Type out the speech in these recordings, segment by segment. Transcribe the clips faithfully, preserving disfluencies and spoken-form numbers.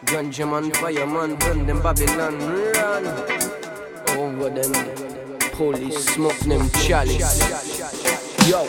Ganja man, fireman, burn them Babylon, run over them. Police smoke them chalice. Yo.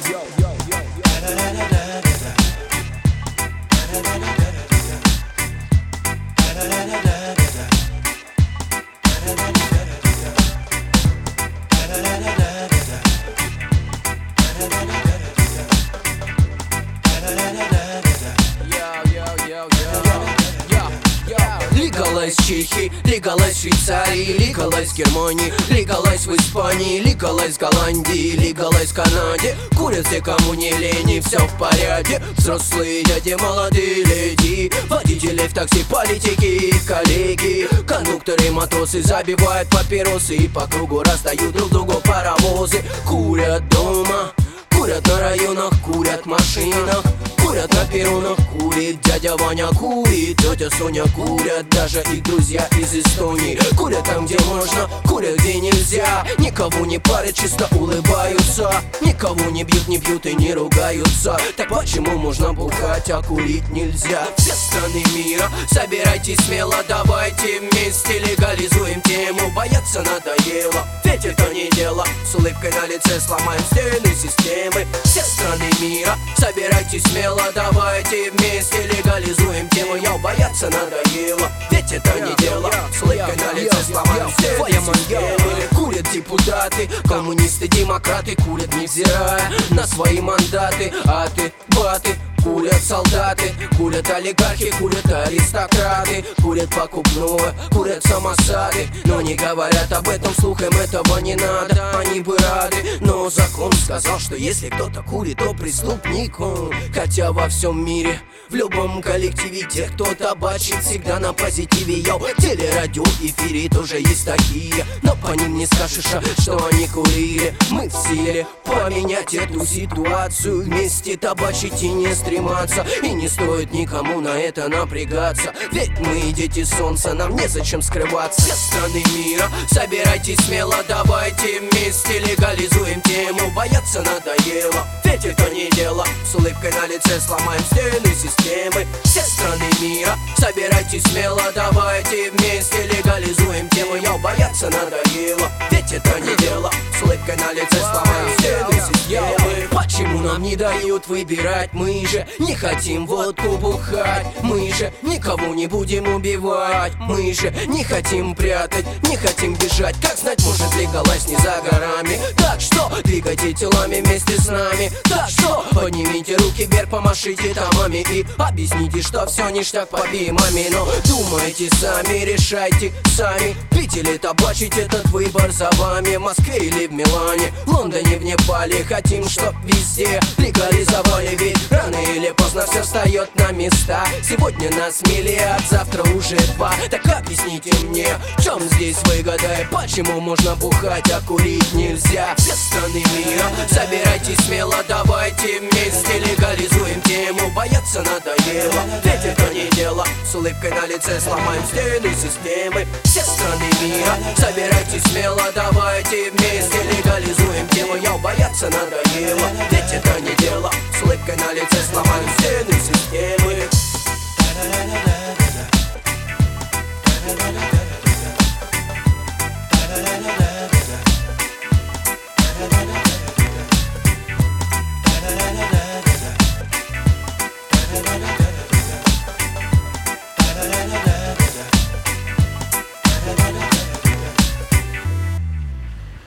Лигалайз в Чехии, лигалайз в Швейцарии, лигалайз в Германии, лигалайз в Испании, лигалайз в Голландии, лигалайз в Канаде. Курят все, кому не лень, и все в порядке. Взрослые дяди, молодые леди, водители в такси, политики, коллеги, кондукторы, матросы забивают папиросы и по кругу раздают друг другу паровозы. Курят дома, курят на районах, курят в машинах, курят на перронах, курит дядя Ваня, курит тетя Соня, курят даже их друзья из Эстонии. Курят там, где можно, курят, где нельзя. Никого не парят, чисто улыбаются. Никого не бьют, не бьют и не ругаются. Так почему можно бухать, а курить нельзя? Все страны мира, собирайтесь смело, давайте вместе легализуем тему. Бояться надоело, ведь это не дело. С улыбкой на лице сломаем стены системы. Все страны мира, собирайтесь смело, давайте вместе легализуем тему. Я бояться надоело, ведь это не дело. С улыбкой на лице сломаем стены системы. Курят депутаты, коммунисты, демократы, курят невзирая на свои мандаты. А ты, баты, курят солдаты, курят олигархи, курят аристократы, курят покупное, курят самосады. Но не говорят об этом слухам, этого не надо. Они бы рады, но закон сказал, что если кто-то курит, то преступник он. Хотя во всем мире, в любом коллективе, те, кто табачит, всегда на позитиве. Йоу, телерадио, эфире тоже есть такие, но по ним не скажешь, что они курили. Мы в силе поменять эту ситуацию, вместе табачить и не стрематься. И не стоит никому на это напрягаться, ведь мы дети солнца, нам незачем скрываться. Все страны мира, собирайтесь смело, давайте вместе легализуем тему. Бояться надоело, ведь это не дело. С улыбкой на лице сломаем стены системы. Все страны мира, собирайтесь смело, давайте вместе легализуем тему. Я бояться надоело, ведь это не дело. С улыбкой на лице сломаем стены системы. Почему нам не дают выбирать? Мы же не хотим водку бухать, мы же никого не будем убивать, мы же не хотим прятать, не хотим бежать. Как знать, может легалайз не за горами. Так что двигайте телами вместе с нами. Так что поднимите руки вверх, помашите томами и объясните, что все ништяк, побимами. Но думайте сами, решайте сами, пить или табачить, этот выбор за вами. В Москве или в Милане, в Лондоне, в Непале, хотим, чтоб везде легализовали. Ведь рано или поздно все встает на места. Сегодня нас миллиард, завтра уже два. Так объясните мне, в чем здесь выгода и почему можно бухать, а курить нельзя? Все страны мира, собирайтесь смело, давайте вместе легализуем тему. Бояться надоело, ведь это не дело. С улыбкой на лице сломаем стены системы. Все страны мира, собирайтесь смело, давайте вместе легализуем тему. Я бояться надоело, ведь это не дело. С улыбкой на лице сломаем стены системы.